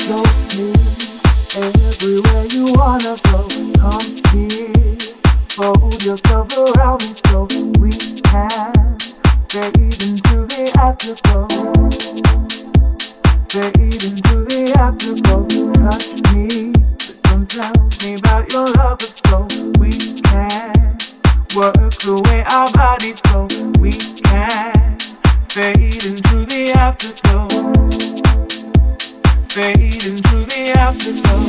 Show me everywhere you wanna go. Come here, fold yourself around me so we can fade into the afterglow. Fade into the afterglow. Touch me, but don't tell me about your love so we can work the way our bodies go. We can fade into the afterglow. Fade into the afterglow.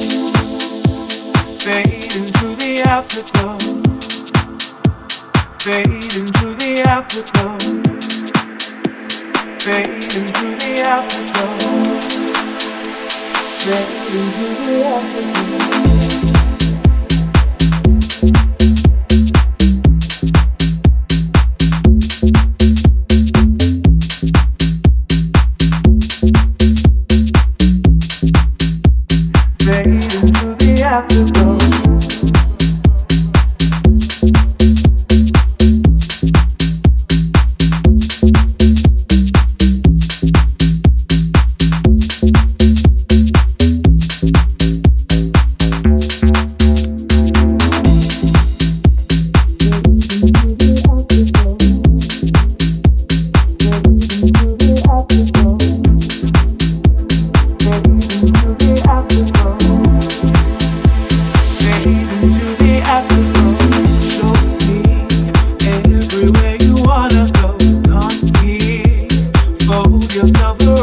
Fade into the afterglow. Fade into the afterglow. Fade into the afterglow. Fade into the afterglow. Afterglow. Yourself